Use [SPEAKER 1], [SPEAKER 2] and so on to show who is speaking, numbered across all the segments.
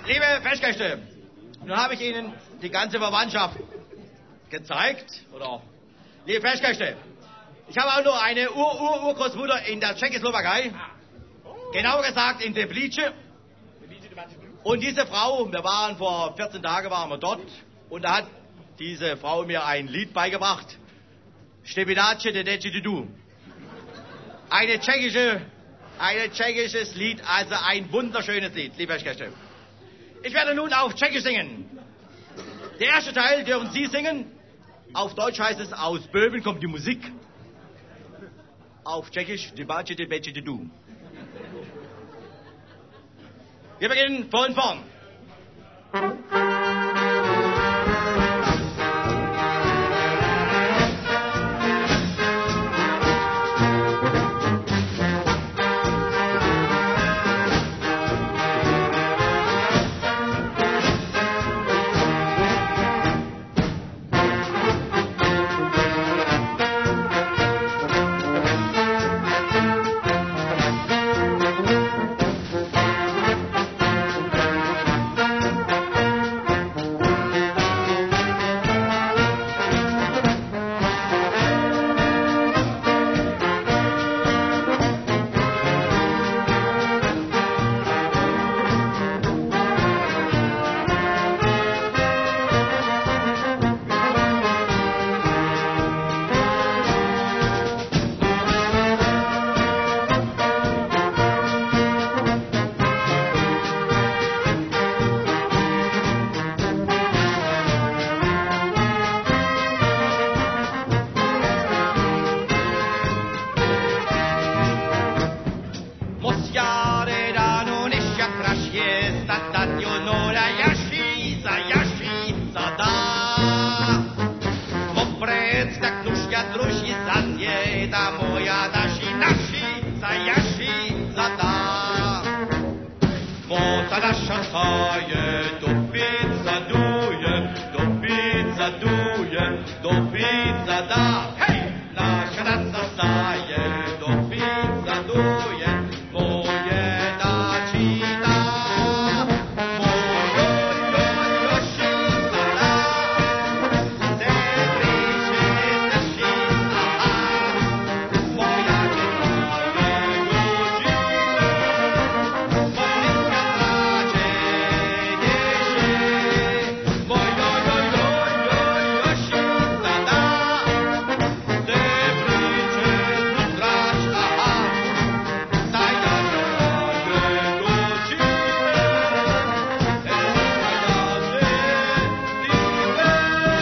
[SPEAKER 1] Liebe Festgäste, nun habe ich Ihnen die ganze Verwandtschaft gezeigt. Oder, liebe Festgäste, ich habe auch noch eine Urgroßmutter in der Tschechoslowakei. Genauer gesagt in Teplice. Und diese Frau, wir waren vor 14 Tagen waren wir dort. Und da hat diese Frau mir ein Lied beigebracht. Stepidace de Decidu. Ein tschechisches Lied, also ein wunderschönes Lied, liebe Festgäste. Ich werde nun auf Tschechisch singen. Der erste Teil dürfen Sie singen. Auf Deutsch heißt es, aus Böhmen kommt die Musik. Auf Tschechisch, Debace de Bece de Du. Wir beginnen von vorn.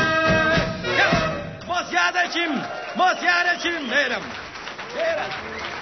[SPEAKER 1] Mosiadacim, madam.